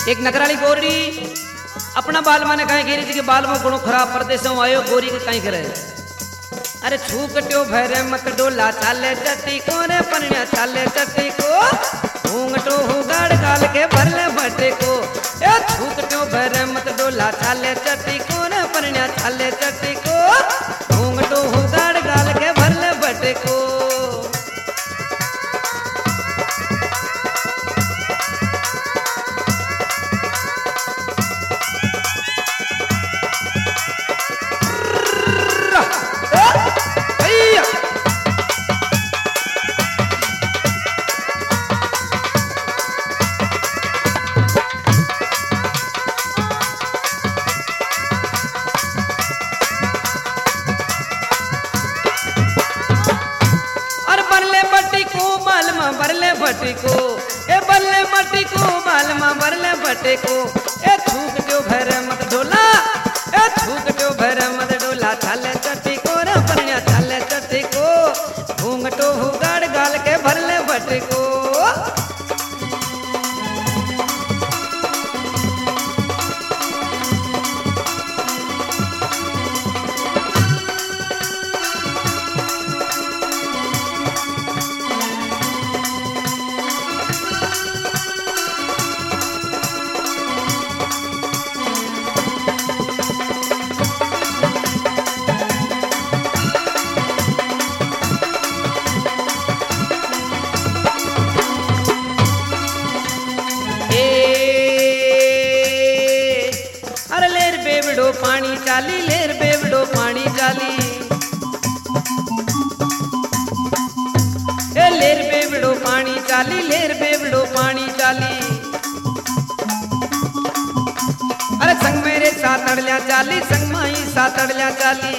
एक नगराली गोरी अपना बाल माने कहीं घेरी जी के बाल में गुणों खराब परदेशों आयो गोरी के कहीं करे अरे छूकट्यो भरे मत डोला चाले चट्टी को रे पनिया चाले चट्टी को घूंघटो हुगाड़ काल के भरले भट्टे को ए छूकट्यो भरे मत डोला चाले चट्टी को रे पनिया चाले चट्टी को घूंघटो हुगाड़ काल के भरले भट्टे को बरले भट्टी को ए बल्ले मट्टी को बालमा बरले भट्टे को ए थूक जो भर मत डोला ए थूक जो भर मत डोला चाले चट्टी को रे पनिया चाले चट्टी को घूंघटो हुगाड़ गाल के भरले भट्टी को पानी चाली लेर बेवड़ो पानी चाली ए लेर बेवड़ो पानी चाली लेर बेवड़ो पानी चाली अरे संग मेरे साथ अड़लिया चाली संग माई साथ अड़लिया चाली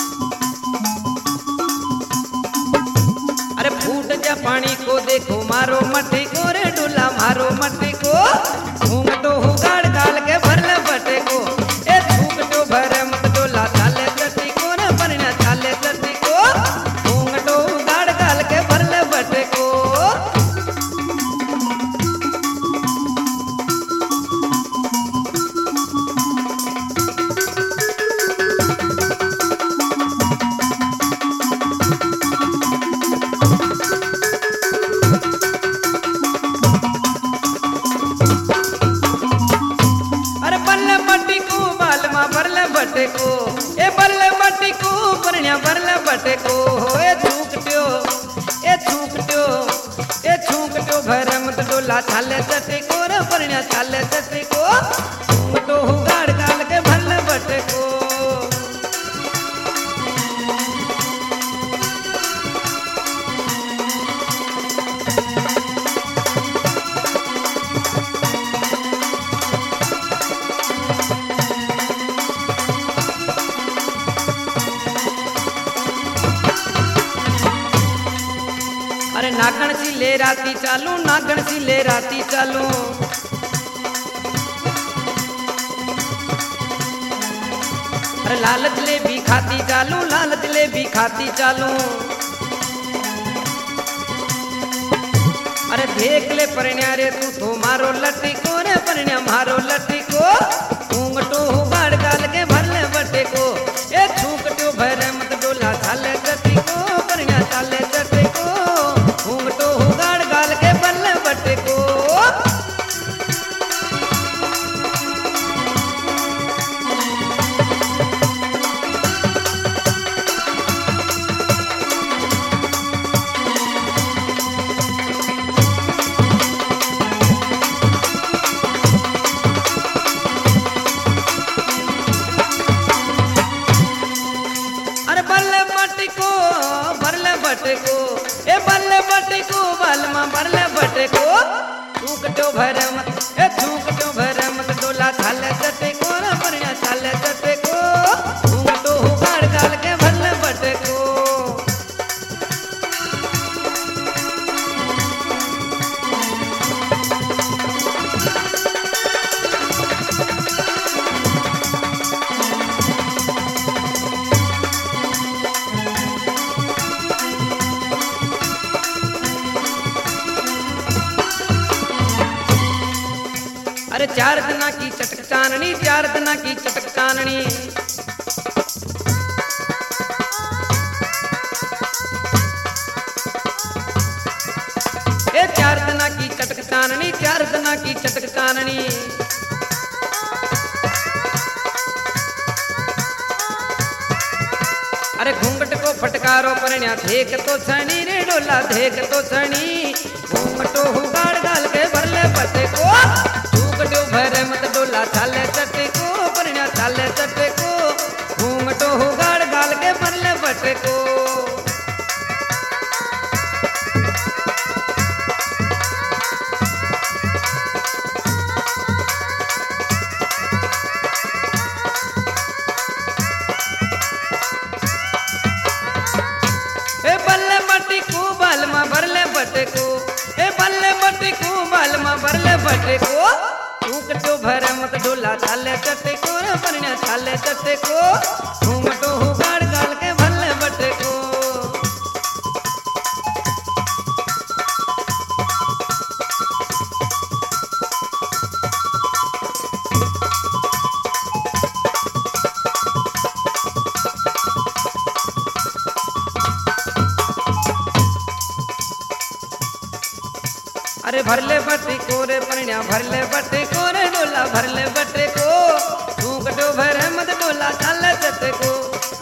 अरे फूट जा पानी को देखो मारो मट्टी को रे डोला मारो मट्टी को घूंघटो हुगाड़ गाल के भरले भट्टे को भरे मत डोला चाले चट्टी को रे पनिया चाले चट्टी को घूंघटो गाड़ गाल के भरले भट्टे को अरे बल्ले मट्टी को बालमा बरले भट्टे को ए बरले मट्टी को पनिया बरले भट्टे को ए छूकट्यो ए छूकट्यो ए छूकट्यो भरे मत डोला चाले चट्टी को रे पनिया चाले चट्टी को घूंघटो हुगाड़ गाल के भरले भट्टे को अरे नागण सी ले राती चालू नागण सी ले राती चालू अरे लालच ले भी खाती चालू लालच ले भी खाती चालू अरे देख ले परण्या रे तू तो मारो लट्टी को रे परण्या मारो लट्टी को घूंघटो हुगाड़ गाल के भरले भट्टे को ए छूकट्यो भरे मत डोला चाले चट्टी को परण्या चाले चट्टी को घूंघटो हुगाड़ गाल के भरले भट्टे को अरे बल्ले मट्टी को भरले भट्टे को ए बल्ले भट्टे को बालमा भरले भट्टे को छूकट्यो भरे मत ए छूकट्यो भरे मत डोला चाले चट्टी को रे पनिया चाले चट्टी को घूंघटो हुगाड़ गाल के भरले भट्टे को चार दिना की चटक चाननी, चार दिना की चटक चाननी। ए चार दिना की चटक चाननी, चार दिना की चटक चाननी। अरे घूंघट को फटकारो परण्या देख तो छणी रे डोला देख तो छणी। घूंघटो हुगाड़ गाल के भरले पटे को, झूकटो भरे मत डोला चाले चटे को, परण्या चाले चटे को। घूंघटो हुगाड़ गाल के भरले पटे को। भरले बटे को, ए बल्ले बटे को बालमा भरले बटे को। घूंघटो भरे मत डोला चाले चटे को रे परण्या चाले चटे को। घूंघटो हुगाड़ गाल के भरले बटे को। अरे भरले बटे को रे परण्या भरले बटे को रे डोला भरले बटे को। घूंघटो भरे मत डोला चाले चटे को।